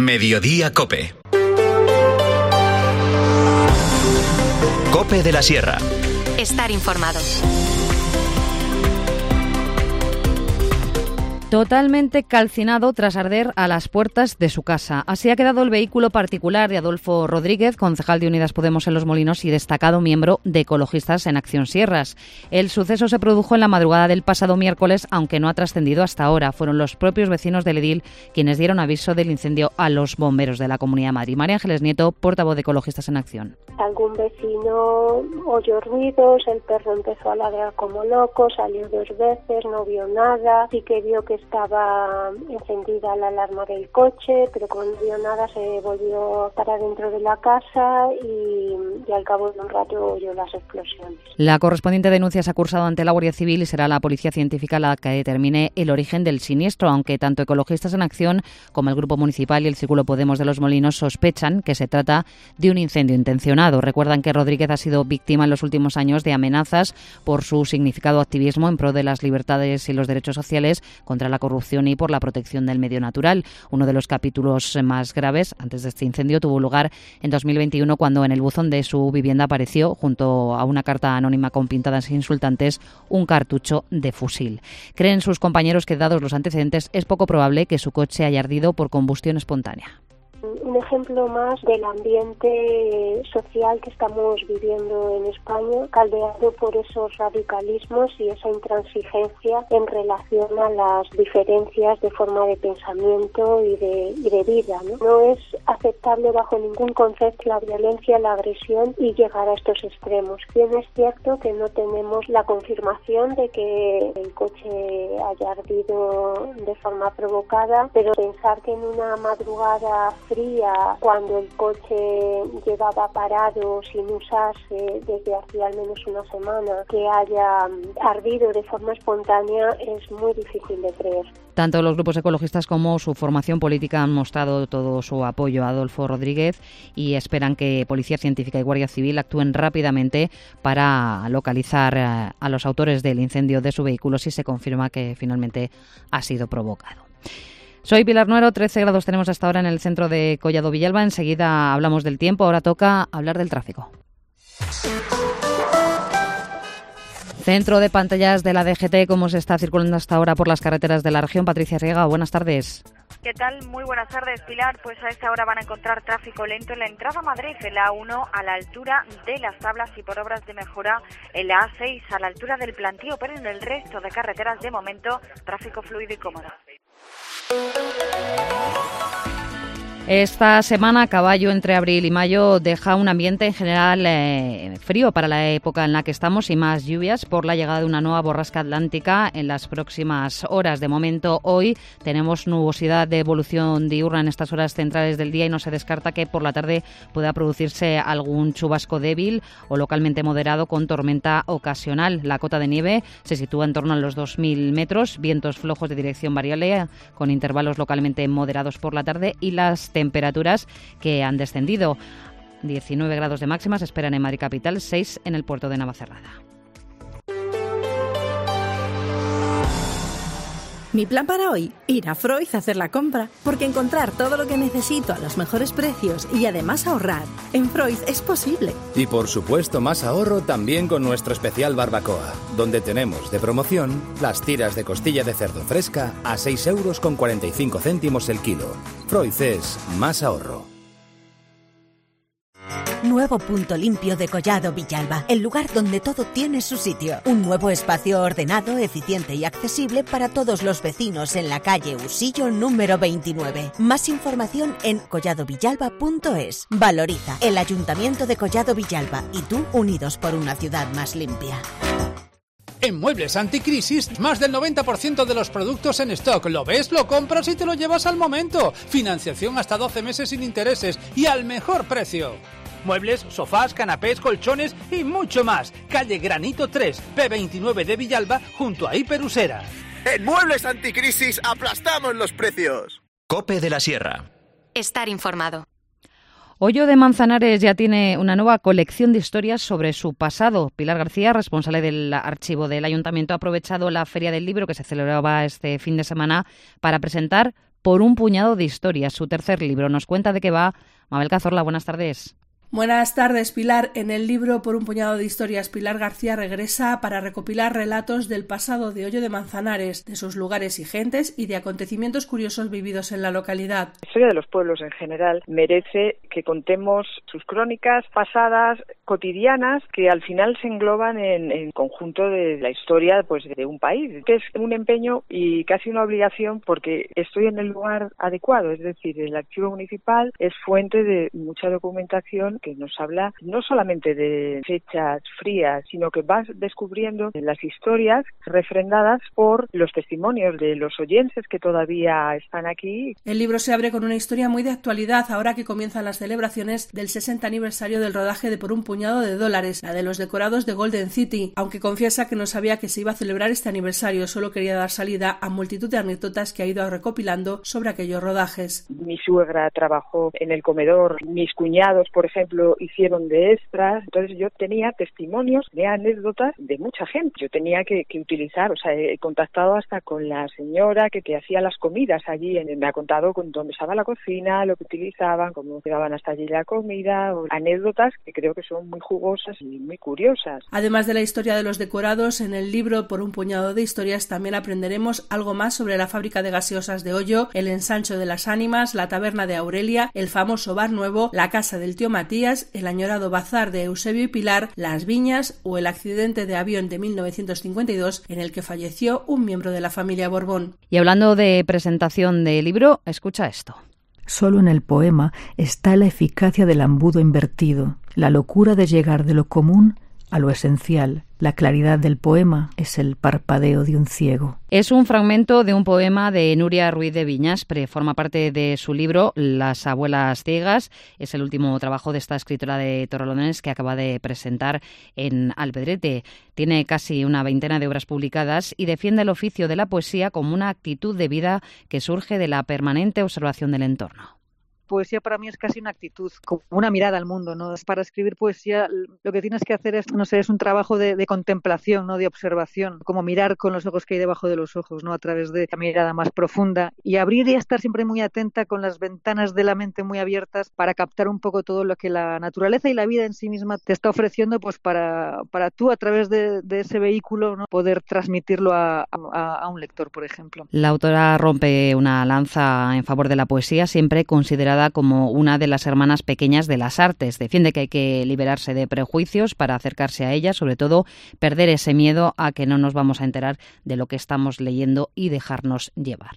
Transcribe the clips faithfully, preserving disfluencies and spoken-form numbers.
Mediodía Cope. Cope de la Sierra. Estar informado. Totalmente calcinado tras arder a las puertas de su casa. Así ha quedado el vehículo particular de Adolfo Rodríguez, concejal de Unidas Podemos en Los Molinos y destacado miembro de Ecologistas en Acción Sierras. El suceso se produjo en la madrugada del pasado miércoles, aunque no ha trascendido hasta ahora. Fueron los propios vecinos del edil quienes dieron aviso del incendio a los bomberos de la Comunidad de Madrid. María Ángeles Nieto, portavoz de Ecologistas en Acción. Algún vecino oyó ruidos, el perro empezó a ladrar como loco, salió dos veces, no vio nada, sí que vio que estaba encendida la alarma del coche, pero como no vio nada se volvió para dentro de la casa y, y al cabo de un rato oyó las explosiones. La correspondiente denuncia se ha cursado ante la Guardia Civil y será la Policía Científica la que determine el origen del siniestro, aunque tanto Ecologistas en Acción como el Grupo Municipal y el Círculo Podemos de Los Molinos sospechan que se trata de un incendio intencionado. Recuerdan que Rodríguez ha sido víctima en los últimos años de amenazas por su significado activismo en pro de las libertades y los derechos sociales, contra la corrupción y por la protección del medio natural. Uno de los capítulos más graves antes de este incendio tuvo lugar en dos mil veintiuno, cuando en el buzón de su vivienda apareció, junto a una carta anónima con pintadas insultantes, un cartucho de fusil. Creen sus compañeros que, dados los antecedentes, es poco probable que su coche haya ardido por combustión espontánea. Un ejemplo más del ambiente social que estamos viviendo en España, caldeado por esos radicalismos y esa intransigencia en relación a las diferencias de forma de pensamiento y de, y de vida, ¿no? No es aceptable bajo ningún concepto la violencia, la agresión y llegar a estos extremos. Bien es cierto que no tenemos la confirmación de que el coche haya ardido de forma provocada, pero pensar que en una madrugada fría, cuando el coche llevaba parado sin usarse desde hacía al menos una semana, que haya ardido de forma espontánea, es muy difícil de creer. Tanto los grupos ecologistas como su formación política han mostrado todo su apoyo a Adolfo Rodríguez y esperan que Policía Científica y Guardia Civil actúen rápidamente para localizar a los autores del incendio de su vehículo si se confirma que finalmente ha sido provocado. Soy Pilar Nuero, trece grados tenemos hasta ahora en el centro de Collado Villalba. Enseguida hablamos del tiempo, ahora toca hablar del tráfico. Centro de pantallas de la D G T, cómo se está circulando hasta ahora por las carreteras de la región. Patricia Riega, buenas tardes. ¿Qué tal? Muy buenas tardes, Pilar. Pues a esta hora van a encontrar tráfico lento en la entrada a Madrid, en la A uno a la altura de Las Tablas y por obras de mejora en la A seis a la altura del Plantío, pero en el resto de carreteras de momento tráfico fluido y cómodo. Esta semana, caballo entre abril y mayo, deja un ambiente en general eh, frío para la época en la que estamos y más lluvias por la llegada de una nueva borrasca atlántica en las próximas horas. De momento, hoy tenemos nubosidad de evolución diurna en estas horas centrales del día y no se descarta que por la tarde pueda producirse algún chubasco débil o localmente moderado con tormenta ocasional. La cota de nieve se sitúa en torno a los dos mil metros, vientos flojos de dirección variable con intervalos localmente moderados por la tarde y las temperaturas que han descendido. diecinueve grados de máxima se esperan en Madrid capital, seis en el puerto de Navacerrada. Mi plan para hoy, ir a Freud a hacer la compra, porque encontrar todo lo que necesito a los mejores precios y además ahorrar en Freud es posible. Y por supuesto más ahorro también con nuestro especial barbacoa, donde tenemos de promoción las tiras de costilla de cerdo fresca a seis euros con cuarenta y cinco céntimos el kilo. Freud es más ahorro. Nuevo punto limpio de Collado Villalba, el lugar donde todo tiene su sitio. Un nuevo espacio ordenado, eficiente y accesible para todos los vecinos en la calle Usillo número veintinueve. Más información en collado villalba punto es. Valoriza el Ayuntamiento de Collado Villalba y tú, unidos por una ciudad más limpia. En Muebles Anticrisis, más del noventa por ciento de los productos en stock. ¿Lo ves? Lo compras y te lo llevas al momento. Financiación hasta doce meses sin intereses y al mejor precio. Muebles, sofás, canapés, colchones y mucho más. Calle Granito tres, P veintinueve de Villalba, junto a Hiperusera. En Muebles Anticrisis aplastamos los precios. Cope de la Sierra. Estar informado. Hoyo de Manzanares ya tiene una nueva colección de historias sobre su pasado. Pilar García, responsable del archivo del Ayuntamiento, ha aprovechado la Feria del Libro que se celebraba este fin de semana para presentar por un puñado de historias, su tercer libro. Nos cuenta de qué va Mabel Cazorla. Buenas tardes. Buenas tardes, Pilar. En el libro Por un puñado de historias, Pilar García regresa para recopilar relatos del pasado de Hoyo de Manzanares, de sus lugares y gentes y de acontecimientos curiosos vividos en la localidad. La historia de los pueblos en general merece que contemos sus crónicas pasadas, cotidianas, que al final se engloban en el conjunto de la historia pues, de un país, que es un empeño y casi una obligación porque estoy en el lugar adecuado, es decir, el archivo municipal es fuente de mucha documentación que nos habla no solamente de fechas frías, sino que vas descubriendo las historias refrendadas por los testimonios de los oyentes que todavía están aquí. El libro se abre con una historia muy de actualidad, ahora que comienzan las celebraciones del sesenta aniversario del rodaje de Por un puñado de dólares, la de los decorados de Golden City, aunque confiesa que no sabía que se iba a celebrar este aniversario, solo quería dar salida a multitud de anécdotas que ha ido recopilando sobre aquellos rodajes. Mi suegra trabajó en el comedor, mis cuñados, por ejemplo, hicieron de extras, entonces yo tenía testimonios, tenía anécdotas de mucha gente. Yo tenía que, que utilizar, o sea, he contactado hasta con la señora que, que hacía las comidas allí, en, me ha contado con dónde estaba la cocina, lo que utilizaban, cómo llevaban hasta allí la comida, o anécdotas que creo que son muy jugosas y muy curiosas. Además de la historia de los decorados, en el libro Por un puñado de historias también aprenderemos algo más sobre la fábrica de gaseosas de Hoyo, el ensancho de las ánimas, la taberna de Aurelia, el famoso bar nuevo, la casa del tío Matías, el añorado bazar de Eusebio y Pilar, las viñas o el accidente de avión de mil novecientos cincuenta y dos en el que falleció un miembro de la familia Borbón. Y hablando de presentación del libro, escucha esto. Solo en el poema está la eficacia del embudo invertido, la locura de llegar de lo común a lo esencial. La claridad del poema es el parpadeo de un ciego. Es un fragmento de un poema de Nuria Ruiz de Viñaspre. Forma parte de su libro Las abuelas ciegas. Es el último trabajo de esta escritora de Torrelodones que acaba de presentar en Alpedrete. Tiene casi una veintena de obras publicadas y defiende el oficio de la poesía como una actitud de vida que surge de la permanente observación del entorno. Poesía para mí es casi una actitud, como una mirada al mundo, ¿no? Para escribir poesía lo que tienes que hacer es, no sé, es un trabajo de, de contemplación, ¿no? De observación, como mirar con los ojos que hay debajo de los ojos, ¿no? A través de la mirada más profunda y abrir y estar siempre muy atenta con las ventanas de la mente muy abiertas para captar un poco todo lo que la naturaleza y la vida en sí misma te está ofreciendo, pues para, para tú a través de, de ese vehículo, ¿no? Poder transmitirlo a, a, a un lector, por ejemplo. La autora rompe una lanza en favor de la poesía, siempre considerada como una de las hermanas pequeñas de las artes. Defiende que hay que liberarse de prejuicios para acercarse a ella, sobre todo perder ese miedo a que no nos vamos a enterar de lo que estamos leyendo y dejarnos llevar.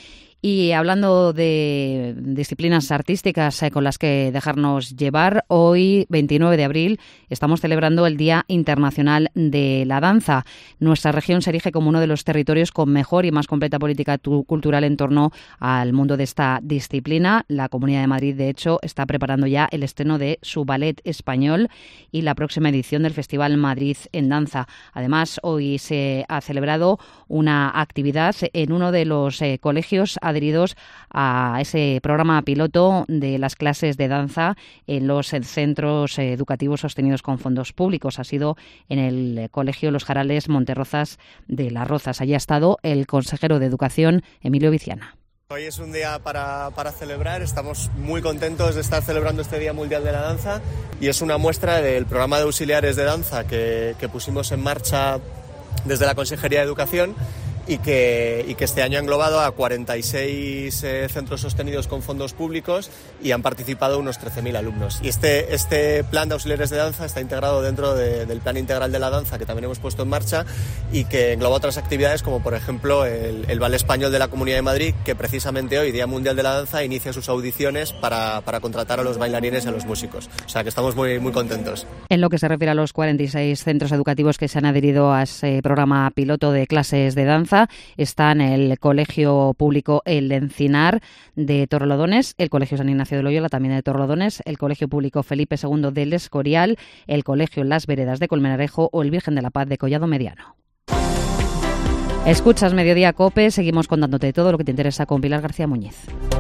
Y hablando de disciplinas artísticas con las que dejarnos llevar, hoy, veintinueve de abril, estamos celebrando el Día Internacional de la Danza. Nuestra región se erige como uno de los territorios con mejor y más completa política cultural en torno al mundo de esta disciplina. La Comunidad de Madrid, de hecho, está preparando ya el estreno de su ballet español y la próxima edición del Festival Madrid en Danza. Además, hoy se ha celebrado una actividad en uno de los eh, colegios adheridos a ese programa piloto de las clases de danza en los centros educativos sostenidos con fondos públicos. Ha sido en el Colegio Los Jarales Monterrozas de Las Rozas. Allí ha estado el consejero de Educación, Emilio Viciana. Hoy es un día para, para celebrar, estamos muy contentos de estar celebrando este Día Mundial de la Danza y es una muestra del programa de auxiliares de danza que, que pusimos en marcha desde la Consejería de Educación y que, y que este año ha englobado a cuarenta y seis eh, centros sostenidos con fondos públicos y han participado unos trece mil alumnos. Y este, este plan de auxiliares de danza está integrado dentro de, del plan integral de la danza que también hemos puesto en marcha y que engloba otras actividades como por ejemplo el, el Ballet Español de la Comunidad de Madrid, que precisamente hoy, Día Mundial de la Danza, inicia sus audiciones para, para contratar a los bailarines y a los músicos. O sea que estamos muy, muy contentos. En lo que se refiere a los cuarenta y seis centros educativos que se han adherido a ese programa piloto de clases de danza, están el Colegio Público El Encinar de Torrelodones, el Colegio San Ignacio de Loyola también de Torrelodones, el Colegio Público Felipe segundo del Escorial, el Colegio Las Veredas de Colmenarejo o el Virgen de la Paz de Collado Mediano. Escuchas Mediodía COPE, seguimos contándote todo lo que te interesa con Pilar García Muñiz.